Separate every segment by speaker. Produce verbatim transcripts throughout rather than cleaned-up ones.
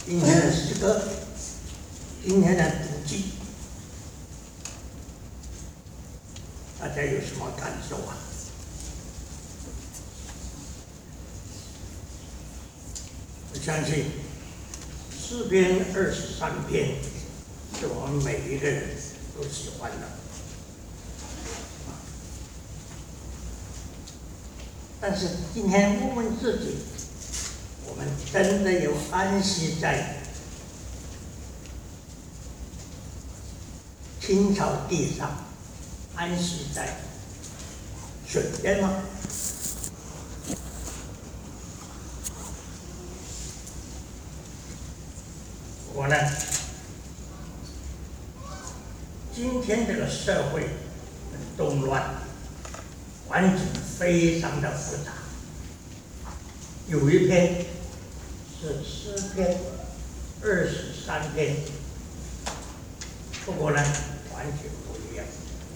Speaker 1: 今天的诗歌，今天的读经，大家有什么感受啊？我相信诗篇二十三篇是我们每一个人都喜欢的。但是今天问问自己，我们真的有安息在青草地上，安息在水边吗？我呢，今天这个社会很动乱，环境非常的复杂。有一篇是诗篇二十三篇，不过呢，完全不一样。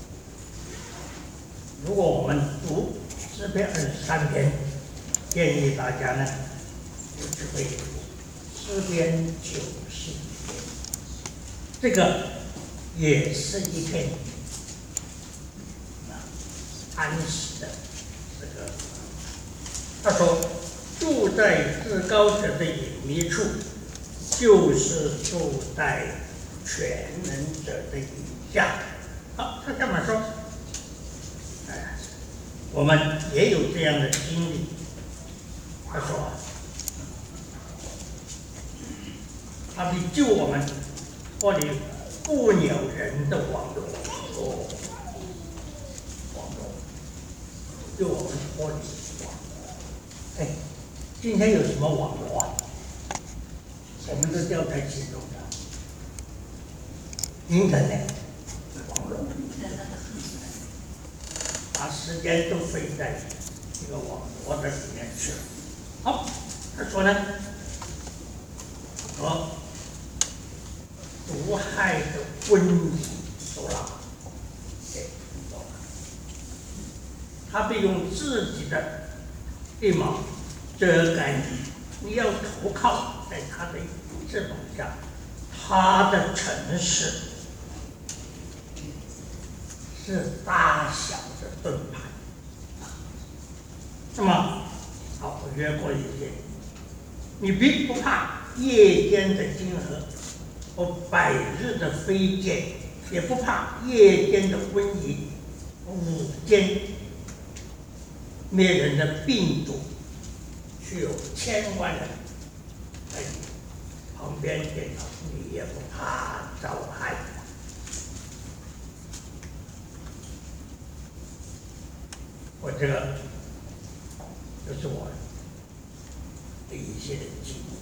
Speaker 1: 如果我们读诗篇二十三篇，建议大家呢，就只会读诗篇九十一篇，这个也是一篇啊安息的这个。他说：“住在至高者的隐秘处，就是住在全能者的影下。”好，他这么说，哎，我们也有这样的经历。他说，他必救我们脱离不鸟人的网络，哦，网络，救我们脱离网络。哎，今天有什么网络啊？我们都掉在其中的。Internet 网络，把时间都费在这个网络的里面去了。好，他说呢，和毒害的瘟疫走了，哎，走了。他必用自己的羽毛遮盖你，你要投靠在他的翅膀下，他的城市是大小的盾牌。那么，好，我约过一些，你并不怕夜间的金河和百日的飞箭，也不怕夜间的瘟疫，午间灭人的病毒，却有千万人在你旁边跌倒，你也不怕遭害。我这个就是我的一些的经历，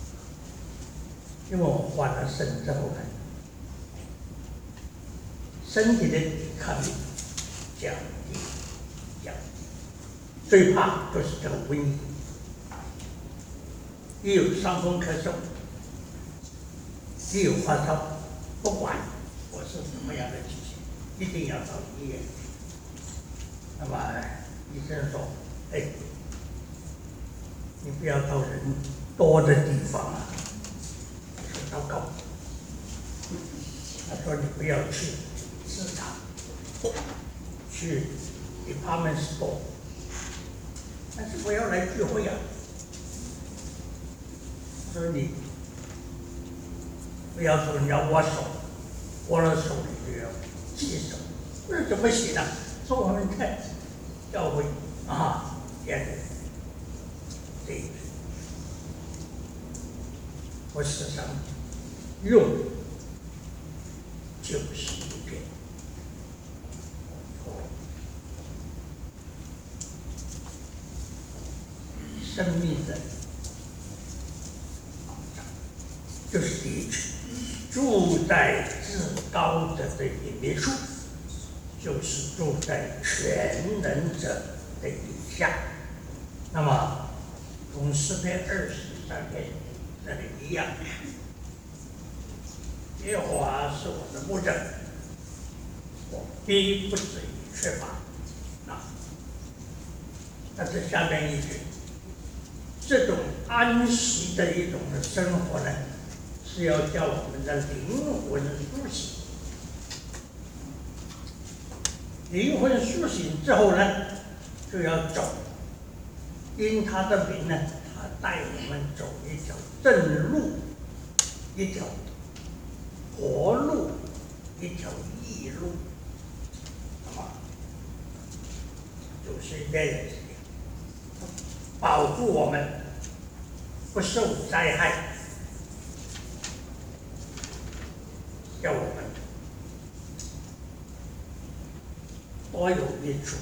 Speaker 1: 因为我患了肾症后呢，身体的抵抗力降低，降低，最怕就是这个瘟疫。一有伤风咳嗽，一有发烧，不管我是什么样的情形，一定要到医院。那么医生说：“哎，你不要到人多的地方啊。”我说：“糟糕。”他说：“你不要去市场，去 department store， 但是我要来聚会啊。”他说：“你不要说你要握手，握了手你就要洗手，那怎么洗呢？”说我们在教会啊，现在这一我时常用就是一篇，生命的就是第一句，住在至高者的隐秘处，就是住在全能者的底下。那么，同诗篇二十三篇那里一样，耶和华是我的牧者，我必不至于缺乏。啊，但是下面一句，这种安息的一种的生活呢， 是要叫我们的灵魂苏醒。灵魂苏醒之后呢，就要走，因他的名呢，他带我们走一条正路，一条活路，一条义路，那么就是这样子的，保护我们不受灾害，叫我们多有益处。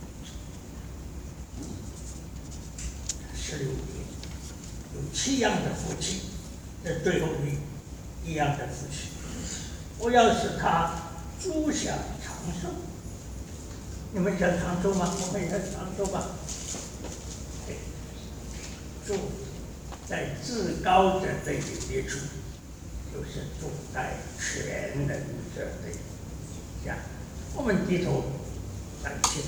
Speaker 1: 十六节有七样的福气，这最后一一样的福气，我要使他诸享长寿。你们想长寿吗？我们也长寿吧。住在至高者的隐秘处，就是住在全能者的底下。我们低头感谢，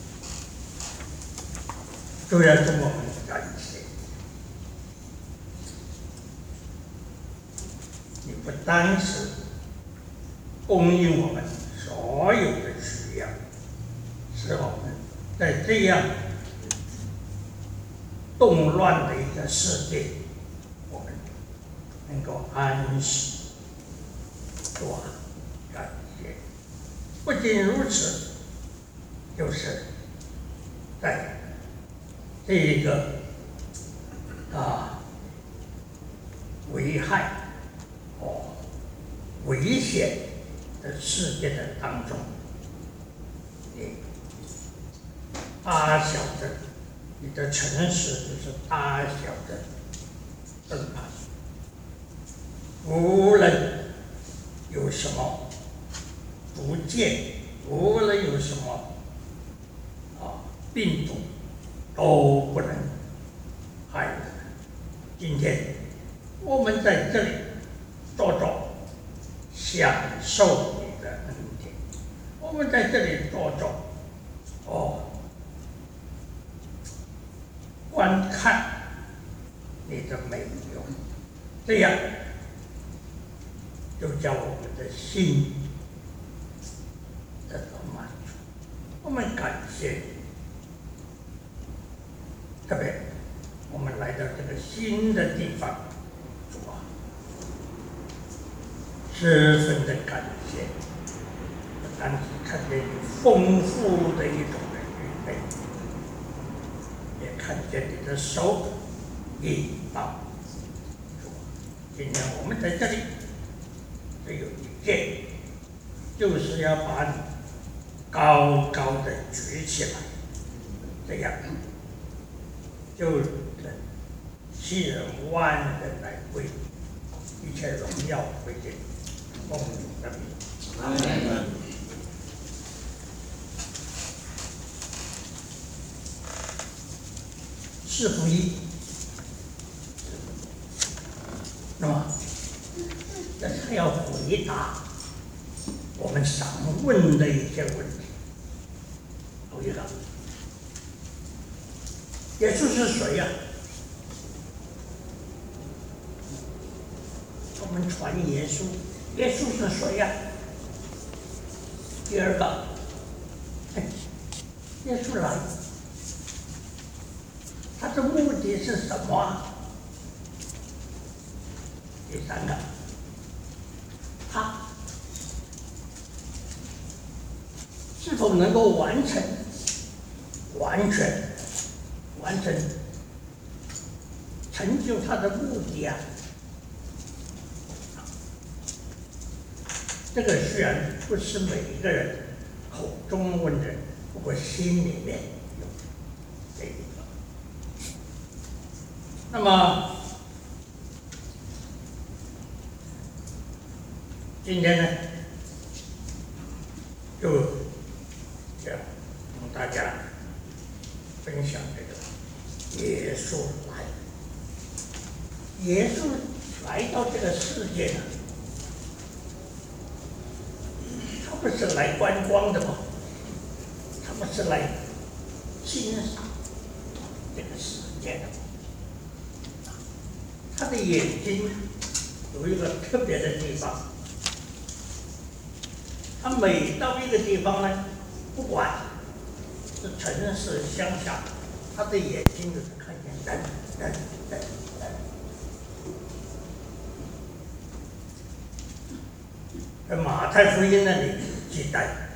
Speaker 1: 主要是我们感谢。你不单是供应我们所有的需要，使我们在这样动乱的一个世界，我们能够安息。主啊，感谢！不仅如此，就是在这一个啊危害哦危险的世界的当中，你大小的你的城市就是大小的灯牌，无论有什么毒箭，无论有什么啊病毒，都不能害人。今天我们在这里坐坐，享受你的恩典；我们在这里坐坐，哦，观看你的美容，这样就叫我们的心得到满足。我们感谢你，特别我们来到这个新的地方，主啊，十分的感谢，不单是看见你丰富的一种的预备，也看见你的手引导。主啊，今天我们在这里只有一件，就是要把你高高的举起来，这样就能吸引万人来归，一切荣耀归给奉主的名。阿门。四福音，那么这是要回答我们常问的一些问题。头一个，耶稣是谁呀、啊？我们传耶稣，耶稣是谁呀、啊？第二个，耶稣来，他的目的是什么、啊？第三个，他是否能够完成、完全完成、成就他的目的啊？这个虽然不是每一个人口中问的，不过心里面有这一个。那么今天呢，就要跟大家分享这个耶稣来。耶稣来到这个世界呢，他不是来观光的吗？他不是来欣赏这个世界的吗？他的眼睛有一个特别的地方，他每到一个地方呢，不管是城市乡下，他的眼睛就是看见人人人人。在马太福音那里记载，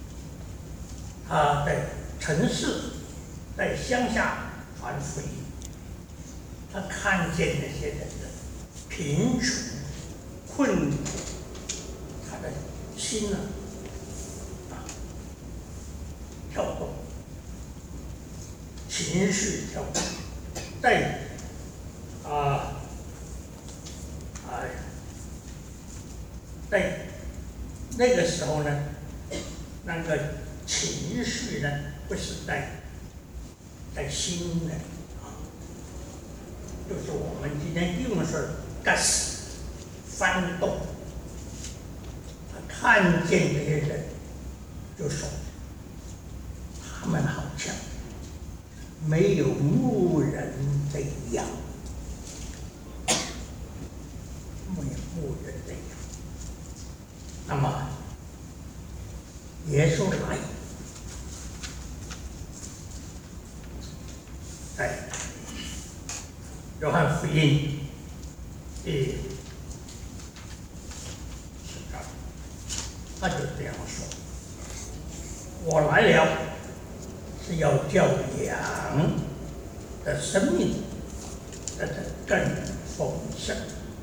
Speaker 1: 他在城市、在乡下传福音，他看见那些人的贫穷、困苦，他的心呢啊跳动，情绪跳动，在啊哎在那个时候呢，那个情绪呢不是在在心的啊，就是我们今天用的是 gas 翻动。他看见这些人，就说他们好像没有牧人的羊，没有牧人的羊。那么耶稣来，在约翰福音第十章，他就这样说：“我来了，是要叫羊的生命得的更丰盛。”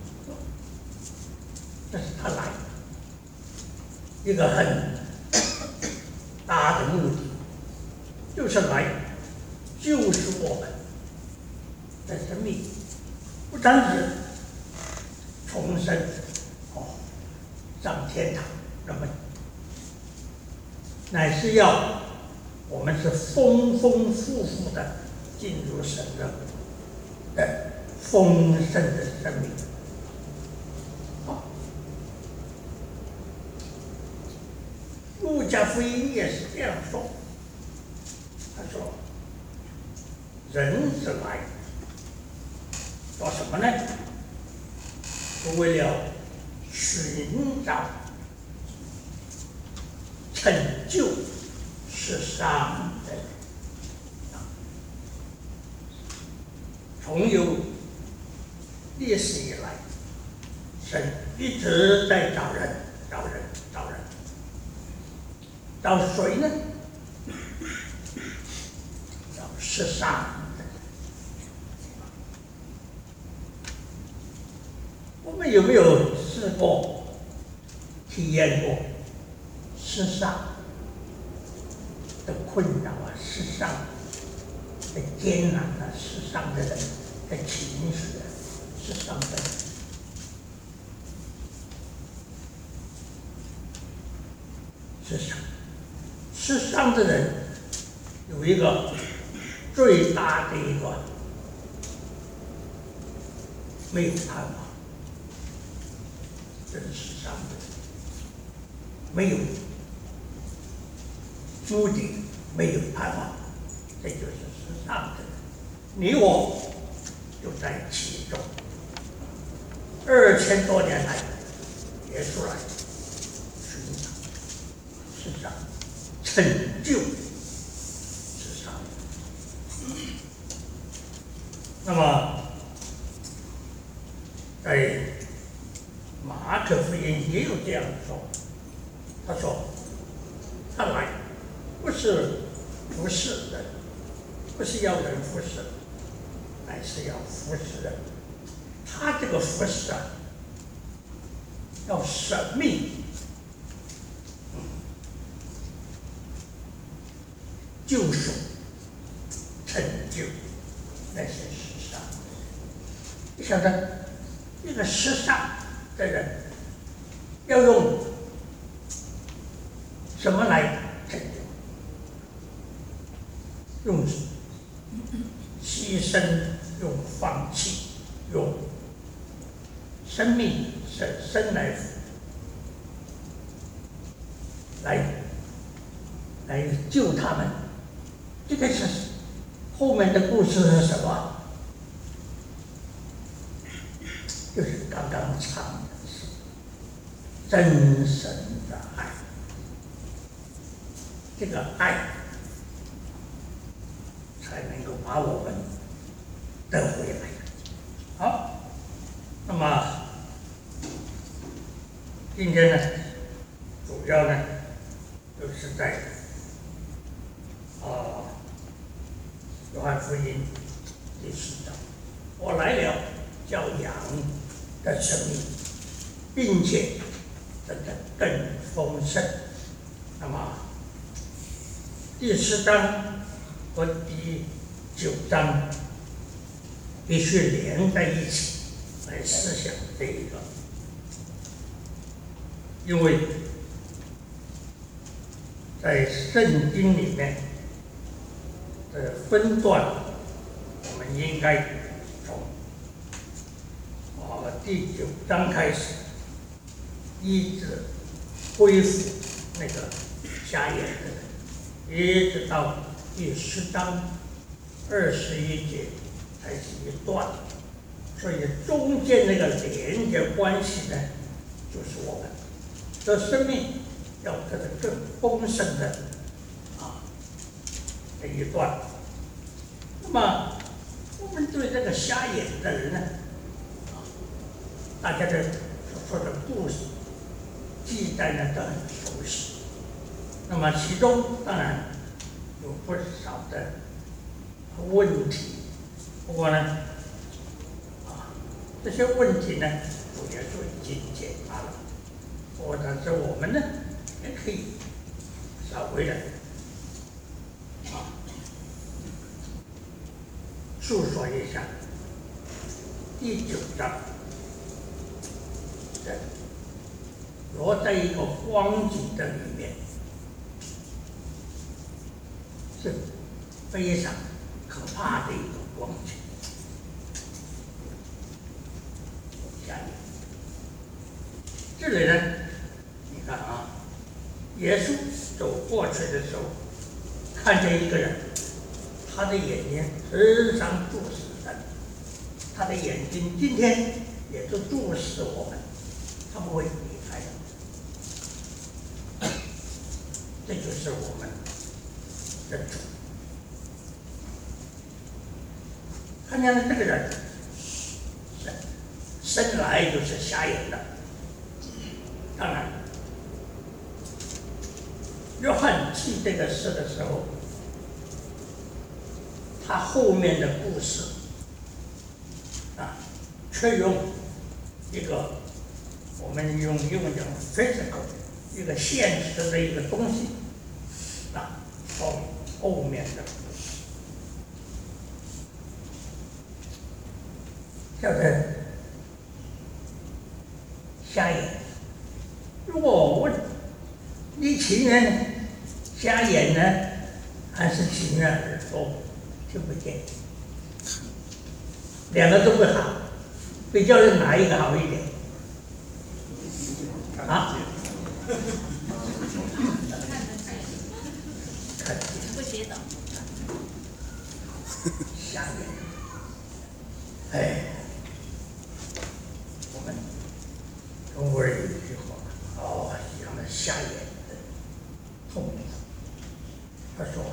Speaker 1: 这是他来一个很大的目的，就是来救赎我们的生命，不单是重生哦上天堂，那么乃是要我们是丰丰富富的进入神的的丰盛的生命。路加福音也是这样说，他说：“人是来做什么呢？是为了寻找、拯救世上的人。从有历史以来，神一直在找人、找人、找人。找谁呢？找世上的人。我们有没有试过、体验过世上的困扰啊？世上的艰难啊？世上的人的情绪啊？世上的人。世上。世上的人有一个最大的一个没有盼望，这是世上的人没有目的，没有盼望，这就是世上的人。你我就在其中。二千多年来，耶稣来寻找世上。拯救世上。那么，在马可福音也有这样说，他说：“他来不是服侍人，不是要人服侍，乃是要服侍人。他这个服侍啊，要舍命。”救赎、成就那些世上的人，你晓得，一个世上的人要用什么来成就？用牺牲，用放弃，用生命生生来来来救他们。这个是后面的故事是什么？ 就是刚刚唱的是真神的爱，这个爱才能够把我们得回来。好，那么今天呢，主要呢就是在啊约翰福音第四章，我来了叫羊的生命，并且这个更丰盛。那么第四章和第九章必须连在一起来思想这一个，因为在圣经里面的分段，我们应该从啊第九章开始，一直恢复那个瞎眼的人，一直到第十章二十一节才是一段，所以中间那个连接关系呢，就是我们的生命要得到更丰盛的啊这一段。那么我们对这个瞎眼的人呢，啊，大家的所说的故事记载呢都很熟悉。那么其中当然有不少的问题，不过呢，啊，这些问题呢，主耶稣已经解答了。或者是我们呢，也可以稍微的啊述说一下第九章的落在一个光景的里面，是非常可怕的一个光景。下面这里呢，你看啊，耶稣走过去的时候，看见一个人，他的眼睛时常注视着，他的眼睛今天也是注视我们，他不会离开的。这就是我们的主。看见了这个人，生生来就是瞎眼的。当然，约翰记这个事的时候，他后面的故事啊，却用一个我们用用讲 physical 一个现实的一个东西啊，后后面的故事，叫做瞎眼。如果我问你情愿瞎眼呢，还是情愿耳朵听不见？两个都不好，比较是哪一个好一点？啊？看得见。
Speaker 2: 不洗澡。
Speaker 1: 瞎眼。哎，我们中国人有一句话。哦，讲了瞎眼的痛苦。他说，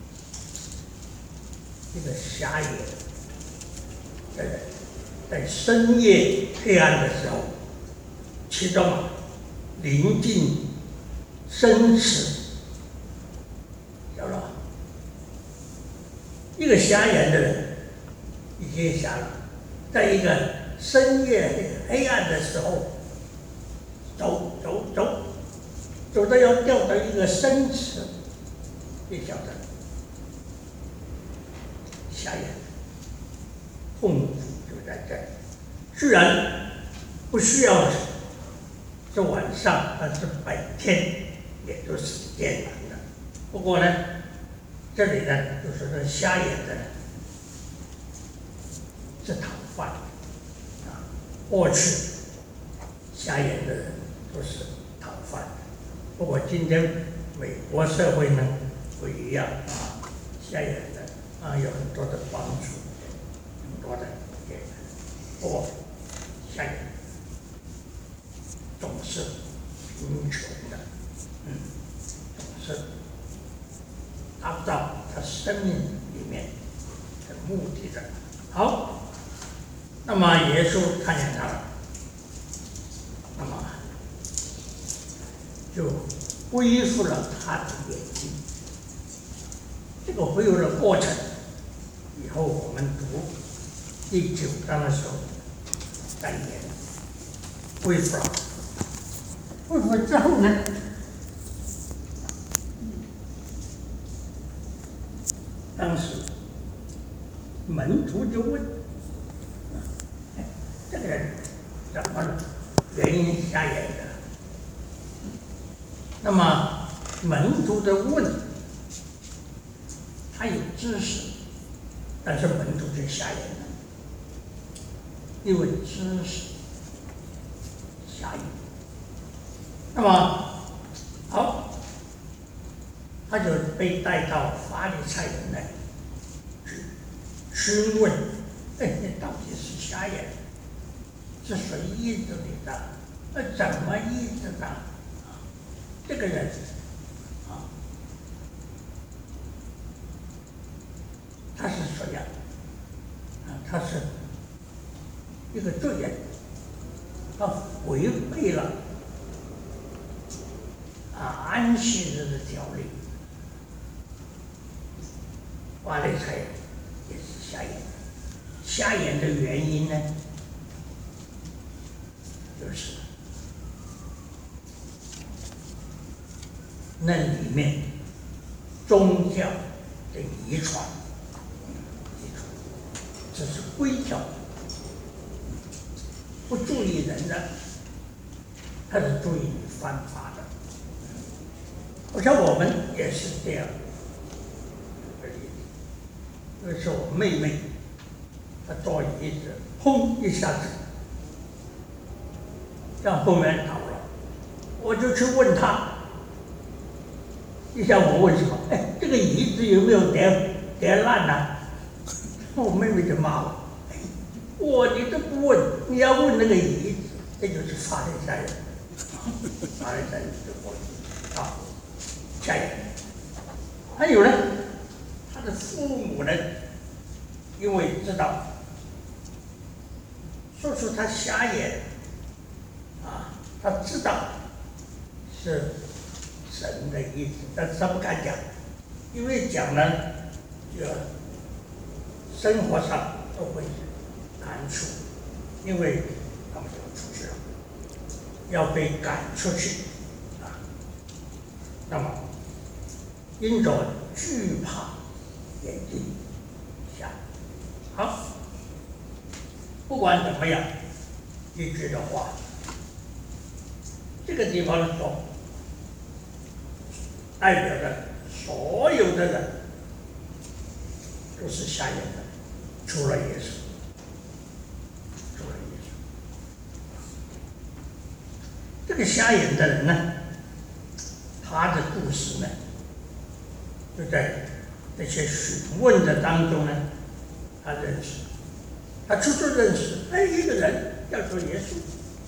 Speaker 1: 这个瞎眼的人在深夜黑暗的时候，其中啊临近生死，晓得吧？一个瞎眼的人已经瞎了，在一个深夜黑暗的时候。走走走，走到要掉到一个深池，你晓得，瞎眼，痛苦就在这里。虽然不需要是晚上，但是白天也都是艰难的。不过呢，这里呢，就是说瞎眼的人是讨饭啊，过去瞎眼的人。都是讨饭，不过今天美国社会呢不一样啊，瞎眼的啊有很多的帮助，很多的给。不过下眼总是贫穷的，嗯，总是达不到他生命里面的目的的。好，那么耶稣看见他了，那么就恢复了他的眼睛。这个恢复的过程，以后我们读第九章的时候再言。恢复了，恢复之后呢，当时门徒就问：“哎，这个人怎么了？原因瞎眼的。”那么门徒的问，他有知识，但是门徒就瞎眼了，因为知识瞎眼。那么好，他就被带到法利赛人那里去询问：“哎，你到底是瞎眼，是谁医治你的？呃，怎么医治的？啊，这个人啊，他是谁呀？啊，他是一个罪人，他违背了啊安息日的条例。法利赛人也是瞎眼，瞎眼的原因呢，就是那里面宗教的遗传，遗传，这是规条，不注意人的，他是注意你犯法的。我想我们也是这样。那是我妹妹，她坐椅子，轰一下子向后面倒了，我就去问她。你想我问什么？哎，这个椅子有没有跌跌烂呢？我妹妹就骂我：“哎，我你都不问，你要问那个椅子，这就是法利赛人。”法利赛人就过去啊，下一个，还有呢，他的父母呢，因为知道，说出他瞎眼，啊，他知道是神的意思，但是他不敢讲，因为讲呢，就生活上都会难处，因为他们就出去了，要被赶出去啊。那么，因着惧怕，眼睛瞎。好，不管怎么样，一句的话，这个地方说，代表着所有的人都是瞎眼的，除了耶稣，除了耶稣。这个瞎眼的人呢，他的故事呢，就在这些询问的当中呢，他认识，他初初认识，哎，一个人叫做耶稣，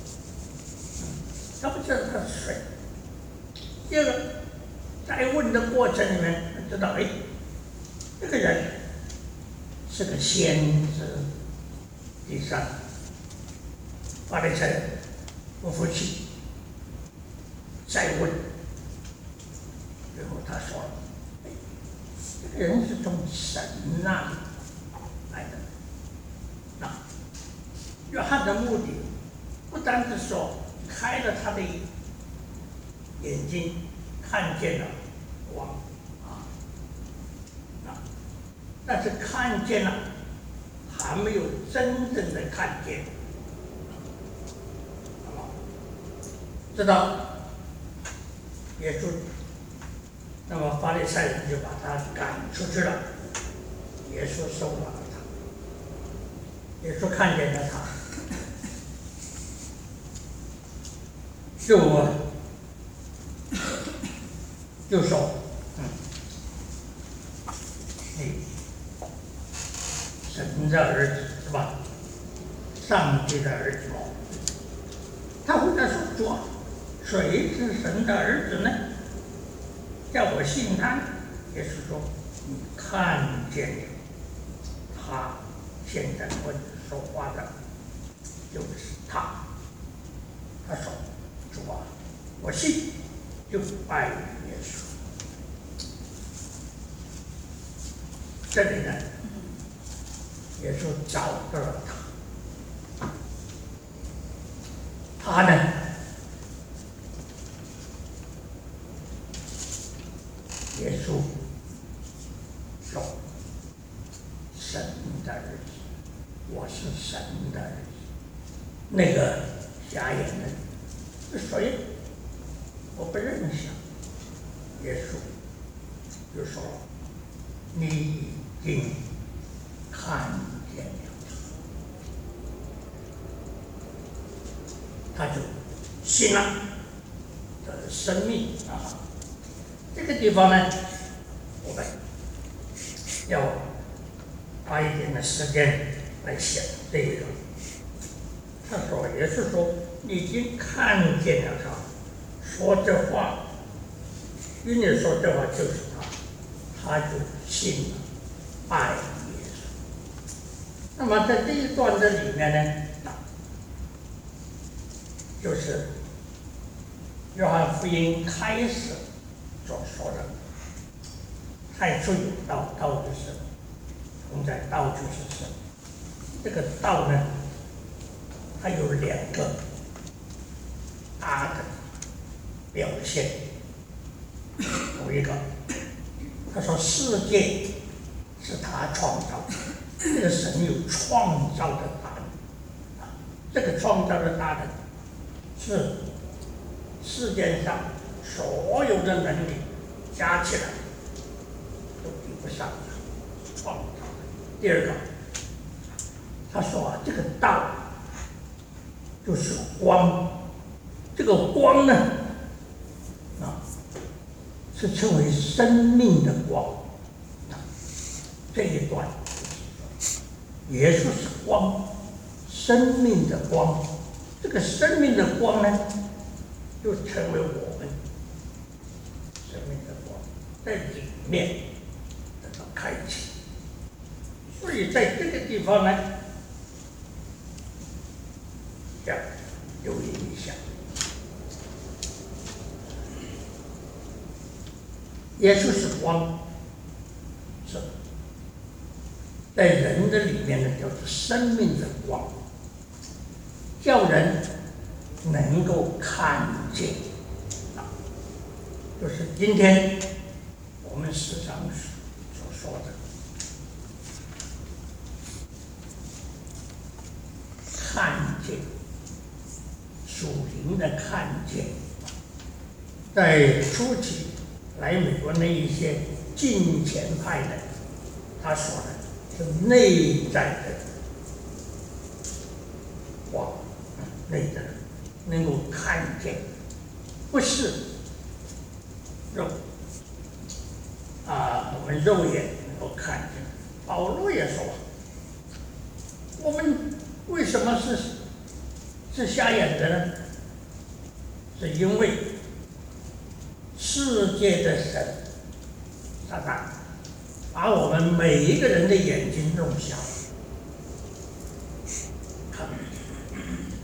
Speaker 1: 他不知道他是谁。第二个，在问的过程里面，他知道，哎，这个人是个先知。第三，法利赛人不服气，再问，最后他说，哎，这个人是从神那里来的。那约翰的目的不单是说开了他的眼睛，看见了光啊，啊，但是看见了，还没有真正的看见。那么知道耶稣，那么法利赛人就把他赶出去了。耶稣收纳了他，耶稣看见了他，就就说：“嗯，你神的儿子是吧？上帝的儿子哦。” 他回答说：“主啊，谁是神的儿子呢？叫我信他呢？”耶稣说：“你看见了，他现在和你说话的，就是他。”他说：“主啊，我信，就拜耶稣。”这里呢，耶稣找到了他，他呢，耶稣说：“神的儿子，我是神的儿子。”那个瞎眼的是谁？我不认识。耶稣就说：“你已经看见了。”他就信了，这是生命啊！这个地方呢，我们要花一点的时间来想这个。他说：“也是说，你已经看见了他，说这话，与你说这话就是他，他就信了，拜耶稣。”那么在这一段的里面呢，就是约翰福音开始所说的：“太初有道，道就是神，同在道就是神。”这个道呢，它有两个大的表现。有一个，他说世界是他创造的，这个神有创造的大能啊，这个创造的大能是世界上所有的能力加起来都比不上他创造的。第二个，他说啊，这个道就是光，这个光呢，啊，是称为生命的光。啊，这一段，耶稣是光，生命的光。这个生命的光呢，就成为我们生命的光，在里面得到开启。所以在这个地方呢，要留意一下，耶稣是光，是在人的里面呢，叫做生命的光，叫人能够看见啊，就是今天我们时常所说的看见，属灵的看见。在初期来美国那一些近前派的，他说的是内在的光，内在的能够看见，不是肉啊，我们肉眼能够看见。保罗也说，我们为什么是是瞎眼的呢？是因为世界的神撒旦把我们每一个人的眼睛弄瞎了，看不见。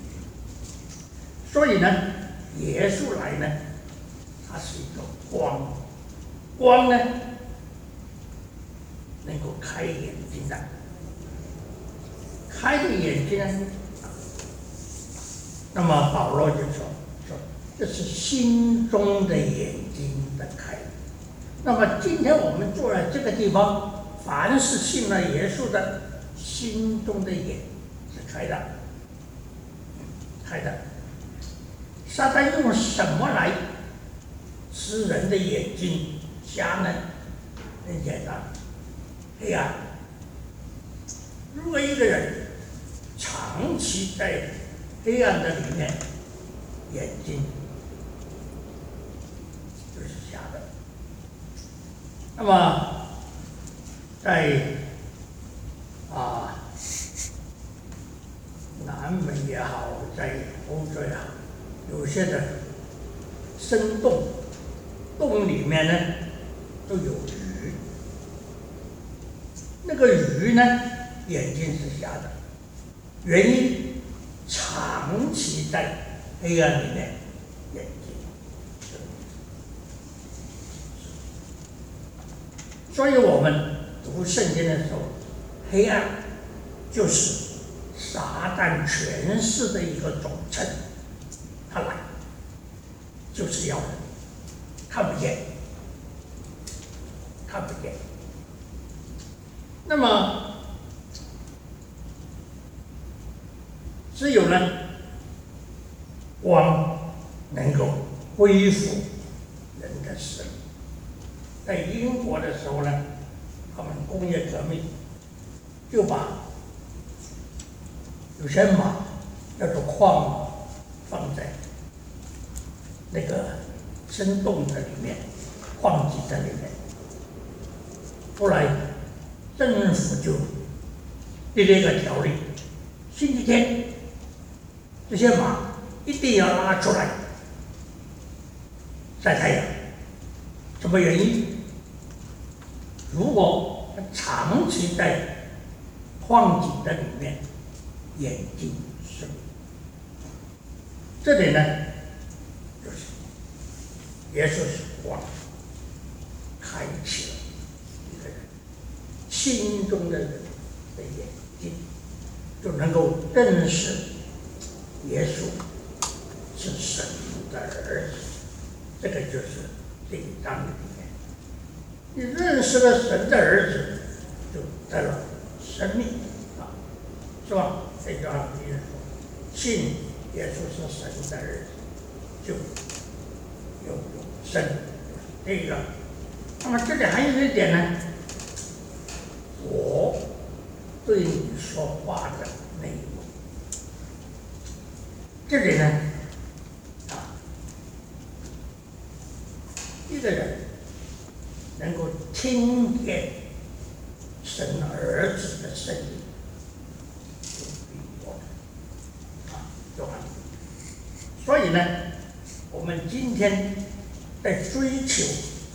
Speaker 1: 所以呢，耶稣来呢，他是一个光，光呢能够开眼睛的，开的眼睛呢，那么保罗就说说这是心中的眼睛的开。那么今天我们坐在这个地方，凡是信了耶稣的，心中的眼是开的，开的。撒旦用什么来使人的眼睛瞎呢？很简单，黑暗。如果一个人长期在黑暗的里面，眼睛就是瞎的。那么在啊南美也好，在欧洲也好， 些的生洞，洞里面呢都有鱼，那个鱼呢眼睛是瞎的，原因长期在黑暗里面，眼睛是。所以我们读圣经的时候，黑暗就是撒旦权势的一个总称，他来就是要人看不见，看不见。那么只有呢，光能够恢复人的生命。在英国的时候呢，他们工业革命就把有些马叫做矿马放在那个生洞的里面，矿井的里面。后来政府就立了一个条例，星期天这些马一定要拉出来晒太阳。什么原因？如果它长期在矿井的里面，眼睛是。这里呢，就是耶稣是光，开启了一个人心中的人的眼睛，就能够认识耶稣是神的儿子。这个就是这一章里面，你认识了神的儿子，就得了生命啊，是吧？这句话里面说，信耶稣是神的儿子，就有永生，这一个。那么这里还有一点呢，我对你说话的内容，这里呢，啊，一个人能够听见神儿子的声音，就比我的啊，就很。所以呢，我们今天在追求，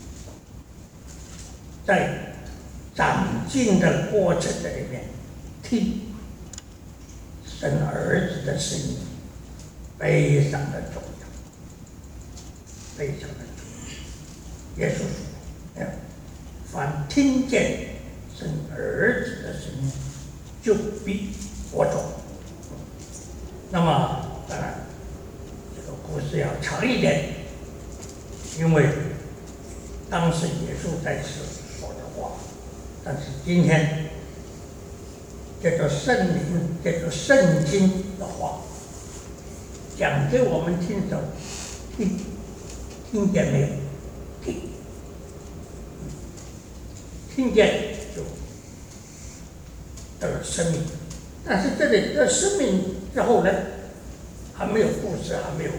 Speaker 1: 在长进的过程的里面，听神儿子的声音，非常的重要，非常的重要。耶稣说：“凡听见神儿子的声音，就必活着。”那么，当然，这个故事要长一点，因为当时耶稣在此说的话，但是今天这个圣灵、这个圣经的话，讲给我们听着，听听见没有？听，听见就得了生命。但是这里的生命之后呢，还没有故事，还没有完。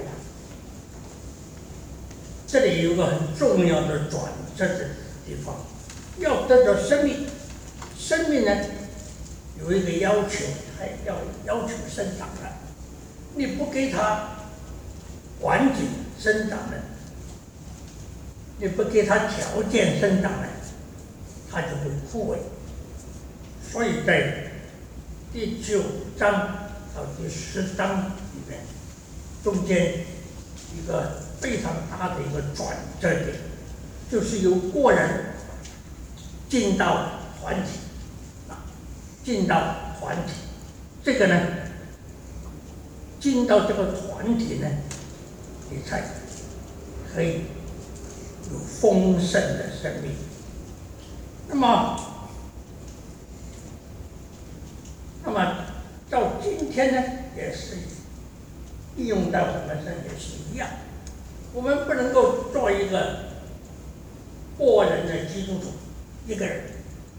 Speaker 1: 这里有个很重要的转折的地方，要得到生命，生命呢有一个要求，还要要求生长的。你不给它环境生长的，你不给它条件生长的，它就会枯萎。所以在第九章到第十章里面，中间一个非常大的一个转折点，就是由个人进到团体，啊，进到团体，这个呢，进到这个团体呢，你才可以有丰盛的生命。那么，那么到今天呢，也是应用到我们身上也是一样。我们不能够做一个个人的基督徒，一个人。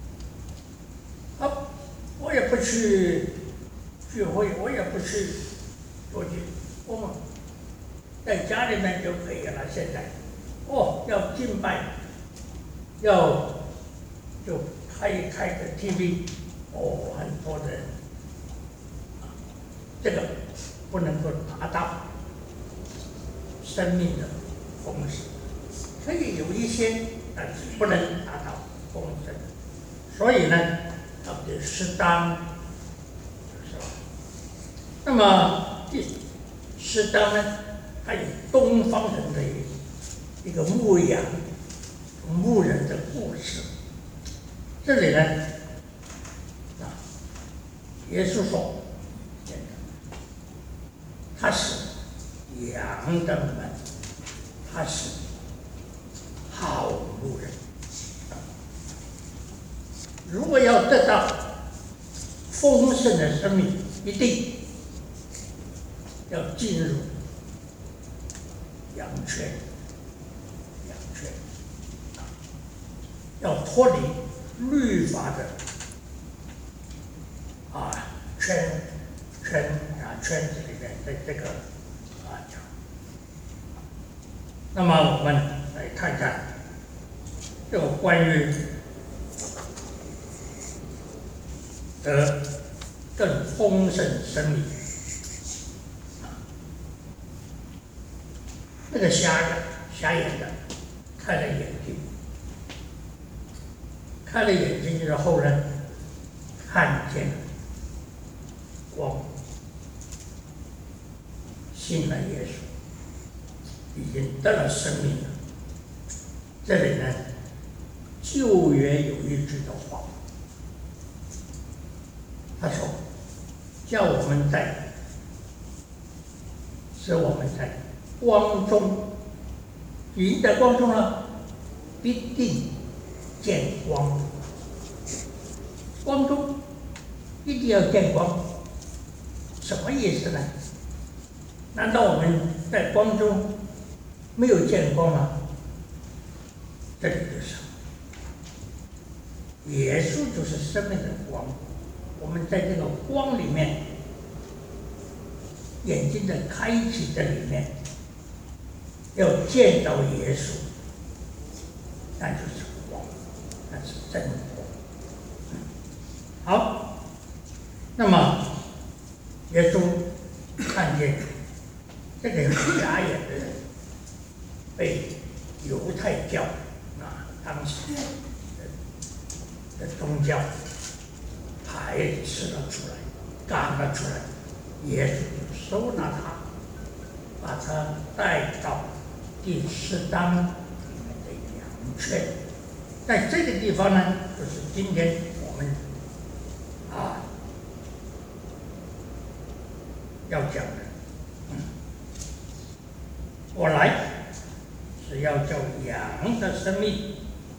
Speaker 1: 啊，我也不去聚会，我也不去做去，我们在家里面就可以了。现在，哦，要敬拜，要就开一开个 T V， 哦，很多人，这个不能够达到。 生命的丰盛，可以有一些，但是不能达到丰盛。所以呢，要得适当，是吧？那么第适当呢，还有东方人的一个牧羊牧人的故事。这里呢，啊，耶稣说，他是羊的门，他是好牧人。如果要得到丰盛的生命，一定要进入羊圈，羊圈，要脱离律法的啊圈圈啊圈子里面的这个啊讲。那么我们来看看这个关于得更丰盛生命。那个瞎的瞎眼的开了眼睛，开了眼睛之后呢，看见了光，信了耶稣，已经得了生命了。这里呢，旧约有一句的话，他说：“叫我们在，使我们在光中，你在光中呢，必定见光。光中一定要见光，什么意思呢？难道我们在光中没有见光吗？这里就是耶稣就是生命的光，我们在这个光里面，眼睛的开启的里面，要见到耶稣，那就是光，那是真光。好，那么耶稣看见这个瞎眼的人被犹太教啊当时的宗教排斥了出来，赶了出来，耶稣就收纳他，把他带到第四章里面的羊圈。在这个地方呢，就是今天我们啊要讲的。嗯，我来是要叫羊的生命，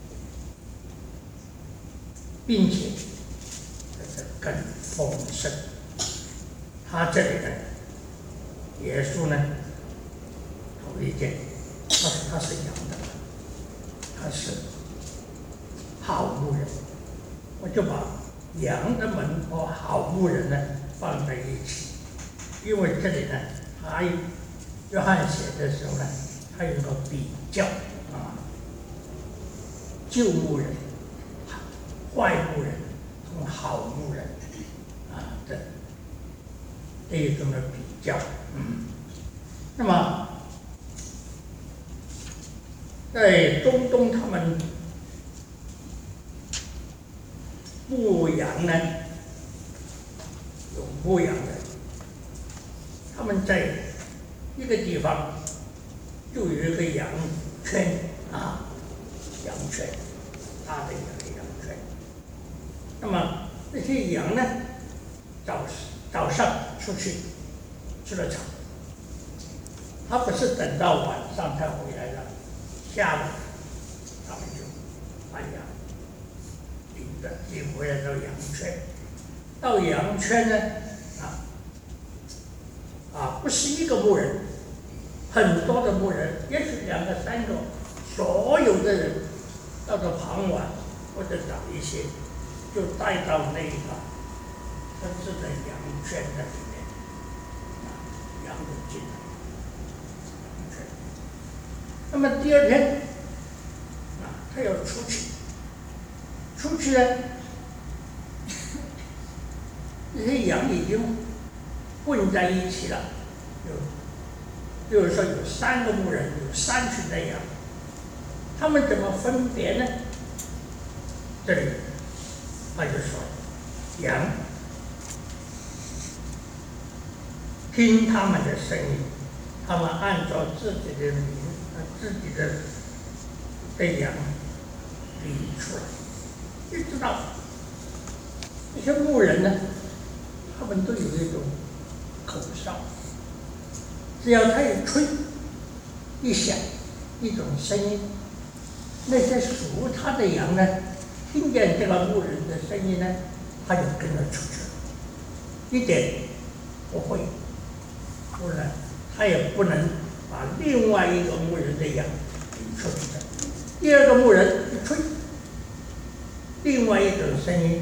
Speaker 1: 并且这是更丰盛。他这里呢，耶稣呢，头一件，他说他是羊的，他是好牧人，我就把羊的门和好牧人呢放在一起，因为这里呢，他约翰写的时候呢，他有个比较啊，旧牧人、坏牧人和好牧人啊的这一种的比较。嗯，那么在中东他们牧羊呢，有牧羊的，他们在一个地方就有一个羊圈啊，羊圈，大的一个羊圈。那么那些羊呢，早早上出去吃了草，他不是等到晚上才回来的，下午他们就把羊领着领回来到羊圈。到羊圈呢，啊啊，不是一个牧人，很多的牧人，也许两个三个，所有的人到了傍晚或者早一些，就带到那个真正的羊圈的里面，啊，羊就进来羊圈。那么第二天，啊，他要出去，出去呢，这些羊已经混在一起了，就比如说有三个牧人，有三群的羊，他们怎么分别呢？这里他就说，羊听他们的声音，他们按照自己的名、自己的的羊领出来。你知道，这些牧人呢，他们都有一种口哨，只要他一吹一响，一种声音，那些属他的羊呢，听见这个牧人的声音呢，他就跟着出去了，一点不会，不然他也不能把另外一个牧人的羊领出去的。第二个牧人一吹，另外一种声音，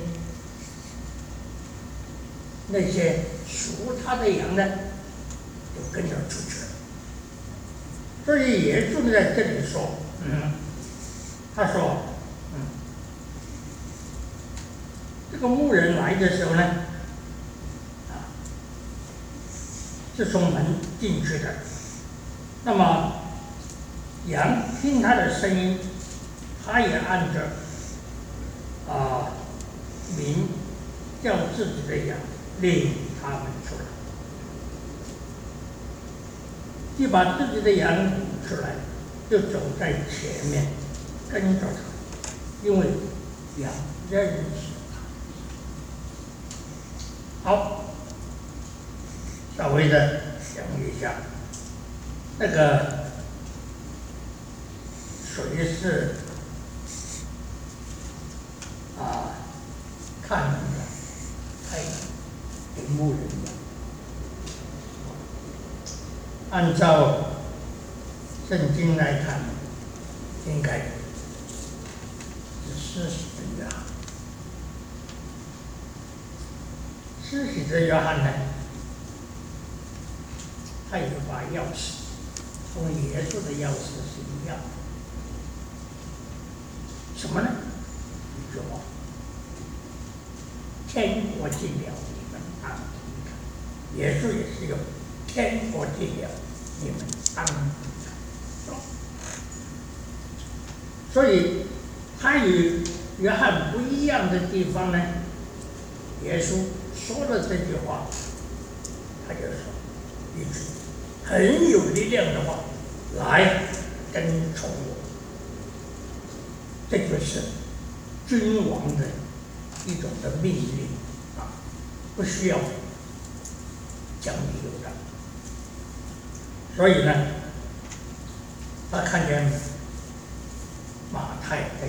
Speaker 1: 那些属他的羊呢，就跟着出去了。所以耶稣在这里说，嗯，他说，嗯，这个牧人来的时候呢，啊，是从门进去的。那么羊听他的声音，他也按着啊名叫自己的羊，领他们出来，既把自己的羊领出来，就走在前面，跟着他，因为羊认识他。好，稍微的讲一下，那个谁是啊看人的，太给牧人的。按照圣经来看，应该是施洗的约翰。施洗的约翰呢，他有把钥匙，同耶稣的钥匙是一样的。什么呢？一句话：天国近了，你们当听看。耶稣也是用天国近了，你们当听看。所以他与约翰不一样的地方呢，耶稣说了这句话，他就说一句很有力量的话：来跟从我。这就是君王的一种的命令啊，不需要讲理由的。所以呢，他看见马太在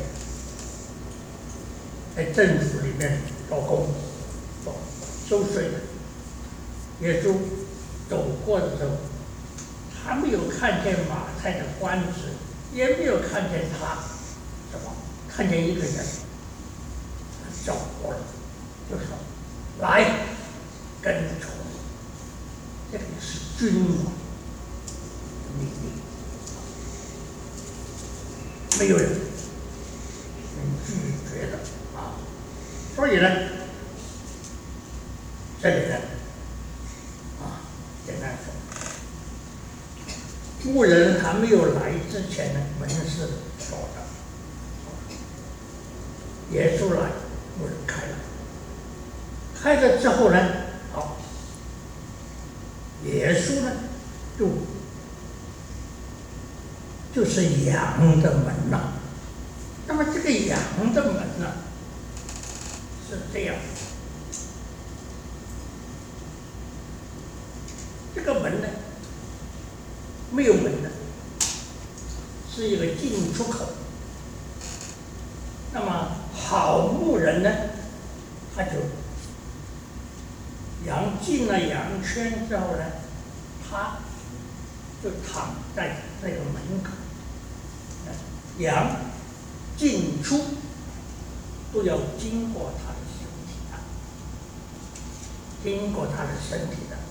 Speaker 1: 在政府里面做工做收税的，耶稣走过的时候，他没有看见马太的官职，也没有看见他什么，看见一个人走过来，就说：“来，跟从我。”这里是君王的命令，没有人能拒绝的啊。所以呢，这里呢，啊，简单说，牧人还没有来之前呢，门是锁的。耶稣来，牧人开了，开了之后呢，好，耶稣呢，就就是羊的门呐、啊。那么这个羊的门呢、啊，是这样，这个门呢，没有门的，是一个进出口。那么好牧人呢，他就羊进了羊圈之后呢，他就躺在这个门口，羊进出都要经过他的身体的，经过他的身体的。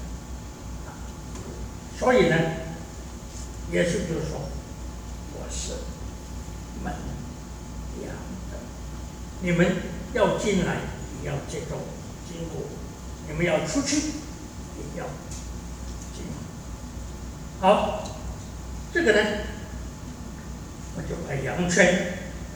Speaker 1: 所以呢，耶稣就说：“我是门。”羊的，你们要进来，也要接受经过；你们要出去，也要进来。 好，这个呢，我就把阳圈啊，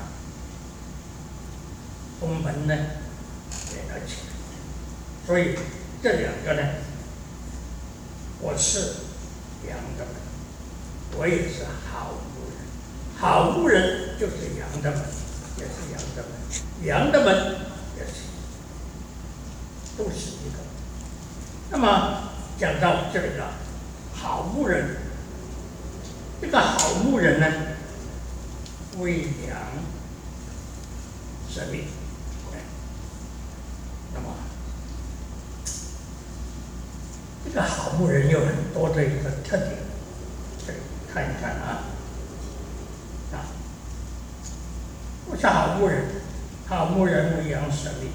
Speaker 1: 风门呢连了起来。所以这两个呢，我是阳的门，我也是好牧人。好牧人就是阳的门，也是阳的门，阳的门也是，都是一个。那么讲到这里了，好牧人，这个好牧人呢，为羊舍命。那么这个好牧人有很多的一个特点，这里看一看啊。啊，我是好牧人，好牧人为羊舍命。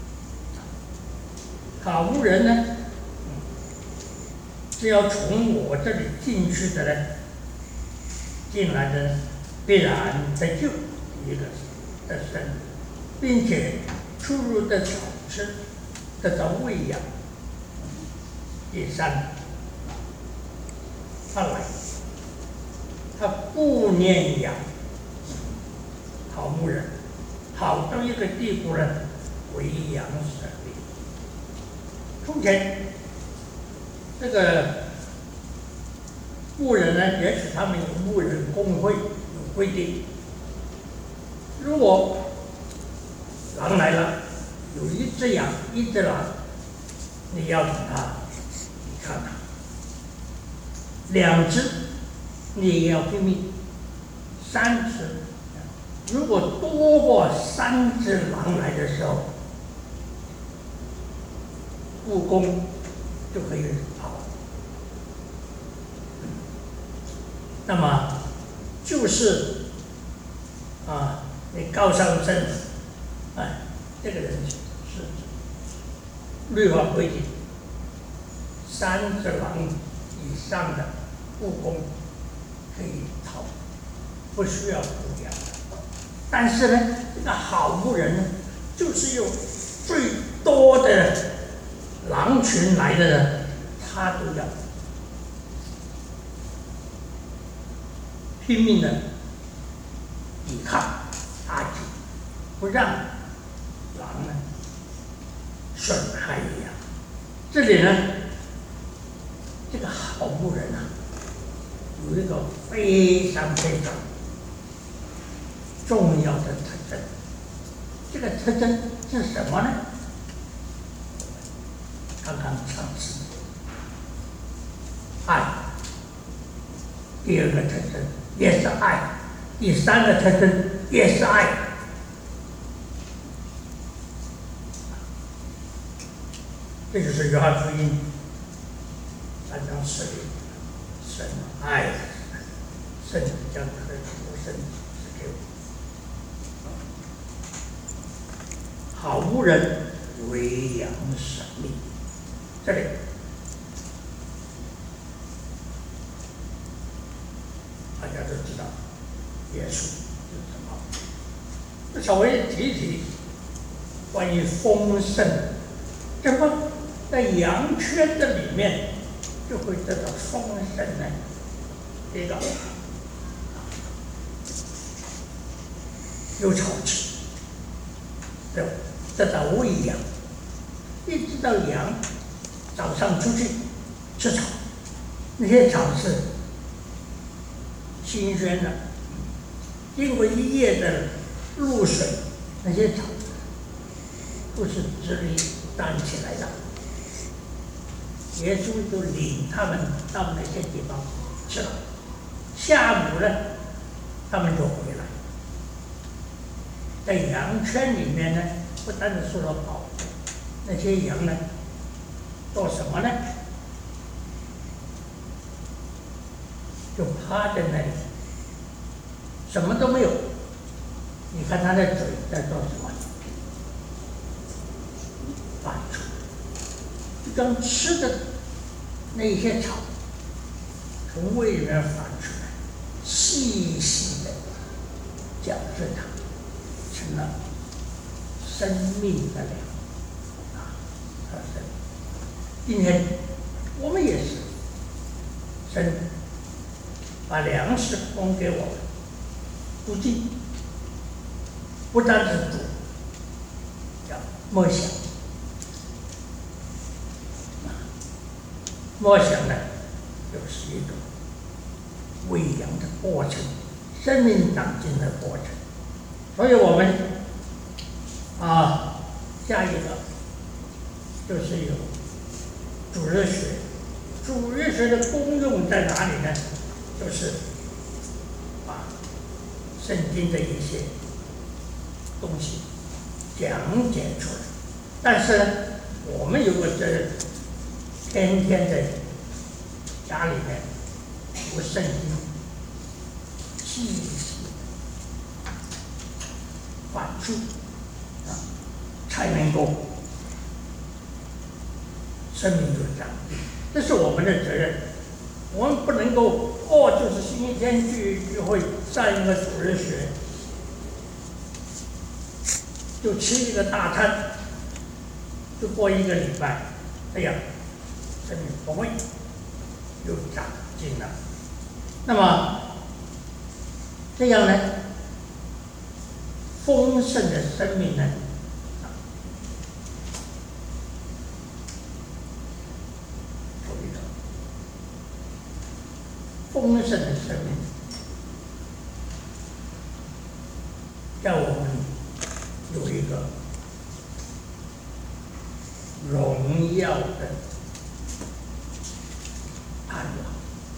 Speaker 1: 好牧人呢，嗯，只要从我这里进去的呢，进来的必然得救一个的生，并且出入的草吃，得到喂养。第三，他来，他顾念羊，好牧人，好到一个地步呢，为羊舍命。从前这个牧人呢，也许他们有牧人工会有规定，如果狼来了，有一只羊，一只狼，你要等它，你看看，两只你也要拼命，三只，如果多过三只狼来的时候，蜈蚣就可以跑。那么就是啊，你告上身，哎，这个人是律法规定，三只狼以上的蜈蚣可以逃，不需要捕养。但是呢，这个好牧人呢，就是有最多的狼群来的人，他都要拼命的抵抗打击，不让狼呢损害羊。这里呢，这个好牧人啊，有一个非常非常重要的特征。这个特征是什么呢？看看上次爱，第二个特征也是爱，第三个特征也是爱。这就是约翰福音三章十节，神爱圣子将他的独生子赐给我。好牧人为羊舍命。这里大家都知道耶稣是什么，稍微提一提关于丰盛，这么在羊圈的里面就会得到丰盛的一个有草吃，得得到喂养，一直到羊早上出去吃草，那些草是新鲜的，经过一夜的露水，那些草都是直立站起来的。耶稣就领他们到那些地方吃了，下午呢，他们就回来。在羊圈里面呢，不单是说了跑，那些羊呢，做什么呢？就趴在那里，什么都没有。你看他的嘴在做什么？反刍，就刚吃的那些草，从胃里面反出来，细细的嚼着它，成了生命的粮啊！它是今天我们也是，神把粮食供给我们。如今不单是主要默想，默想呢，就是一种喂养的过程，生命长进的过程。所以我们啊，下一个就是有主日学。主日学的功用在哪里呢？就是把圣经的一些东西讲解出来。但是呢，我们有个责任，天天在家里面读圣经，细细反复啊，才能够生命有长进。这是我们的责任。我们不能够哦，就是星期天去聚会上一个主日学，就吃一个大餐，就过一个礼拜，这样生命不会有长进了。那么这样呢，丰盛的生命呢，丰盛的生命，让我们有一个荣耀的盼望。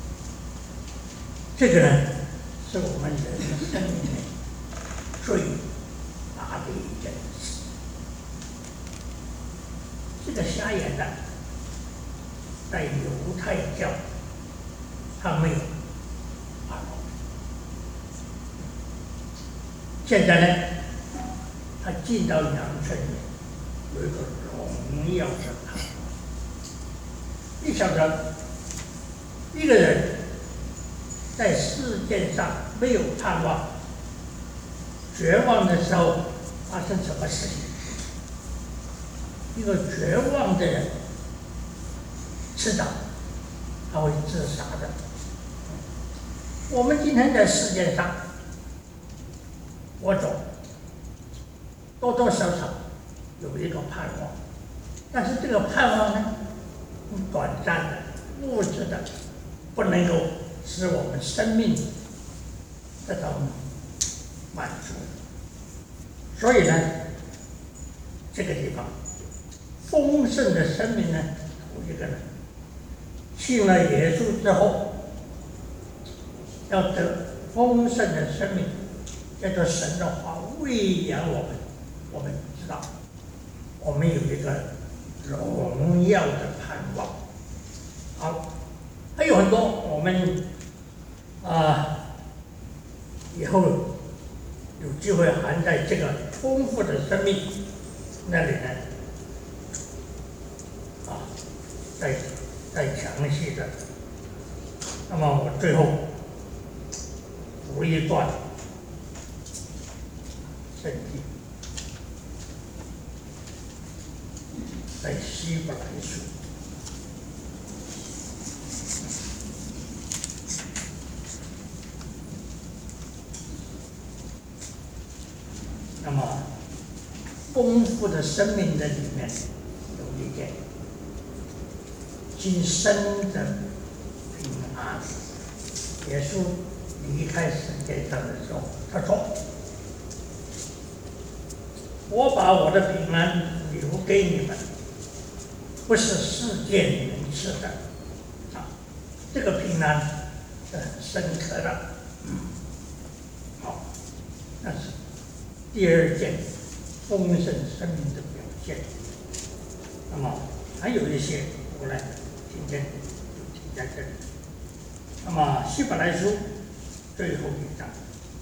Speaker 1: 这个呢，是我们人生命里最大的一件事。这个瞎眼的，在犹太教，他没有盼望。现在呢，他进到羊圈里，有一个荣耀的盼望。你晓得，一个人在世界上没有盼望、绝望的时候，发生什么事情？一个绝望的人，迟早他会自杀的。我们今天在世界上活着，多多少少有一个盼望，但是这个盼望呢，短暂的、物质的，不能够使我们生命得到满足。所以呢，这个地方丰盛的生命呢，有一个人信了耶稣之后，要得丰盛的生命，叫做神的话喂养我们。我们知道，我们有一个荣耀的盼望。好，还有很多我们啊、呃，以后有机会还在这个丰富的生命那里呢，啊，再再详细的。那么我最后读一段圣经，在希伯来书。那么丰富的生命的里面有一件今生的平安。耶稣离开世界上的时候，他说：“我把我的平安留给你们，不是世界能赐的。”啊，这个平安是很深刻的。嗯，好，那是第二件丰盛生命的表现。那么还有一些，我来今天就提在这里。那么希伯来书最后一章，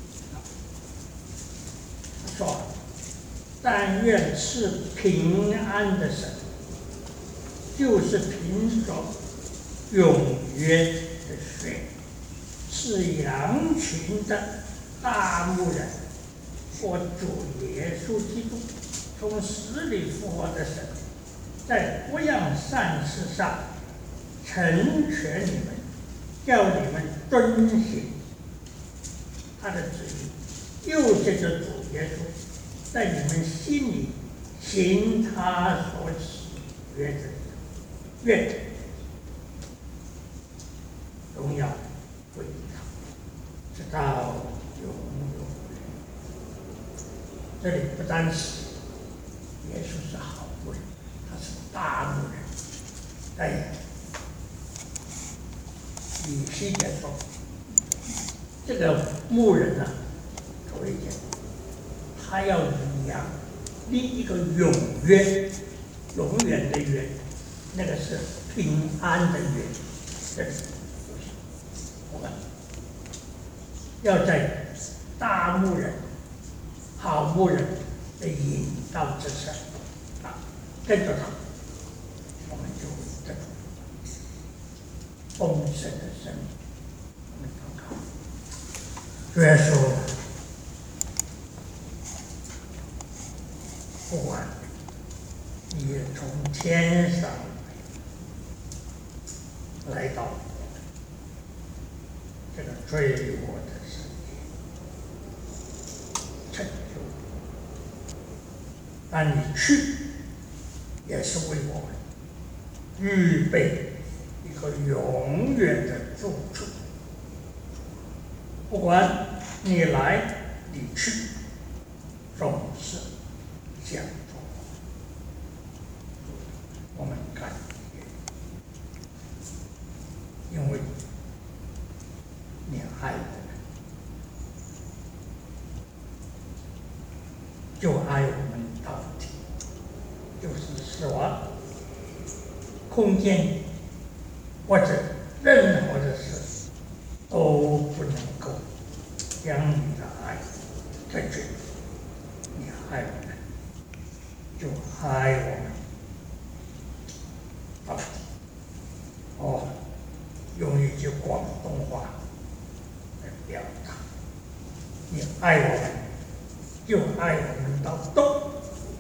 Speaker 1: 他说：“但愿赐平安的神，就是凭着永约的血，是羊群的大牧人，我主耶稣基督从死里复活的神，在各样善事上成全你们， 叫你们遵行他的旨意，又借着主耶稣在你们心里行他所喜悦的事，愿荣耀归于他，直到永永远远。这里不单是耶稣是好牧人，他是大牧人。在以西结说，这个牧人呢、啊，头一件，他要养立一个永约，永远的约，那个是平安的约。这里我们要在大牧人、好牧人的引导之下啊，跟着他，我们就会得到丰盛的生命。我们祷告，主耶稣，不管你从天上来到这个罪恶的世界，成就，但你去也是为我们预备一个永远的住处。不管你来你去，总是相同。我们感谢，因为你爱我们，就爱我们到底，就是死亡、空间或者任何的事都不能够将你的爱隔绝。你爱我们，就爱我们到底。哦，用一句广东话来表达，你爱我们，就爱我们到底。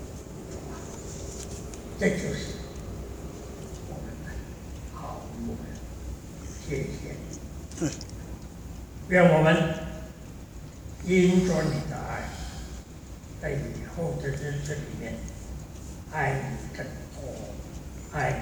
Speaker 1: 这就是我们的好牧人。谢谢你。愿我们因着你的爱，在以后的日子里面，爱你更多，爱